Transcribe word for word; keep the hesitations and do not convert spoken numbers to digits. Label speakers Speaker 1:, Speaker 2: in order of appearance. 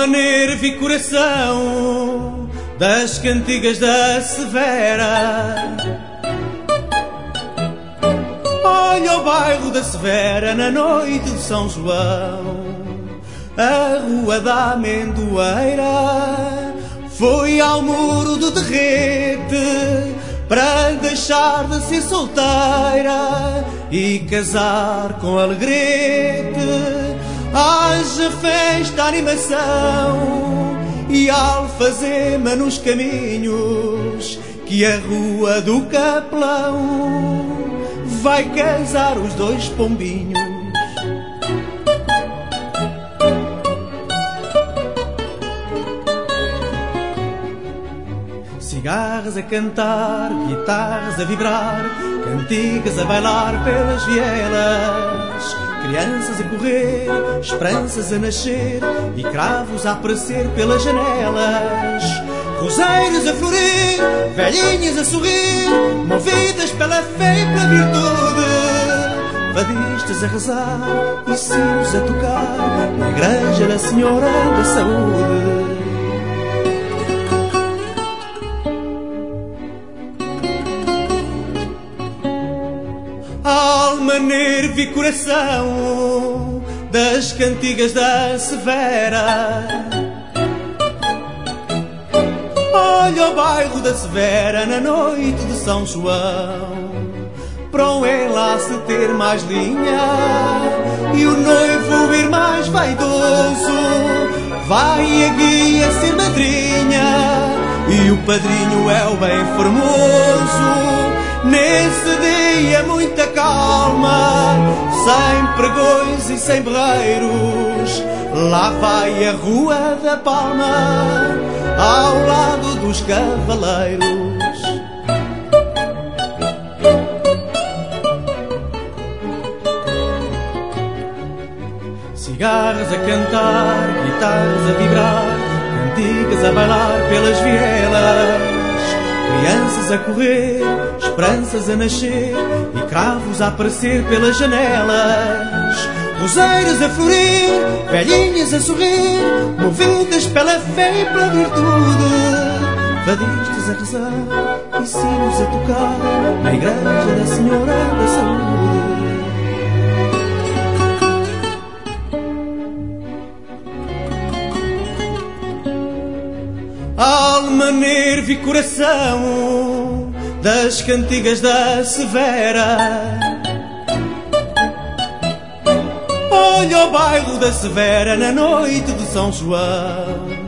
Speaker 1: Alma, nervo e coração das cantigas da Severa. Olha o bairro da Severa na noite de São João. A Rua da Amendoeira foi ao muro do Derrete para deixar de ser solteira e casar com Alegrete. Haja festa, animação e alfazema nos caminhos, que a Rua do Capelão vai casar os dois pombinhos. Cigarras a cantar, guitarras a vibrar, cantigas a bailar pelas vielas, crianças a correr, esperanças a nascer e cravos a aparecer pelas janelas. Roseiros a florir, velhinhas a sorrir, movidas pela fé e pela virtude. Vadistas a rezar e sinos a tocar na igreja da Senhora da Saúde. Alma, nervo e coração das cantigas da Severa. Olha o bairro da Severa na noite de São João, para o enlace ter mais linha e o noivo ir mais vaidoso. Vai a guia ser madrinha e o padrinho é o bem formoso. Nesse dia muita calma, sem pregões e sem berreiros, lá vai a Rua da Palma, ao lado dos cavaleiros. Cigarras a cantar, guitarras a vibrar, cantigas a bailar pelas vielas, crianças a correr, esperanças a nascer e cravos a aparecer pelas janelas. Roseiros a florir, velhinhas a sorrir, movidas pela fé e pela virtude. Vadistas a rezar e sinos a tocar na igreja da Senhora da Saúde. Alma, nervo e coração das cantigas da Severa. Olha o bairro da Severa na noite de São João.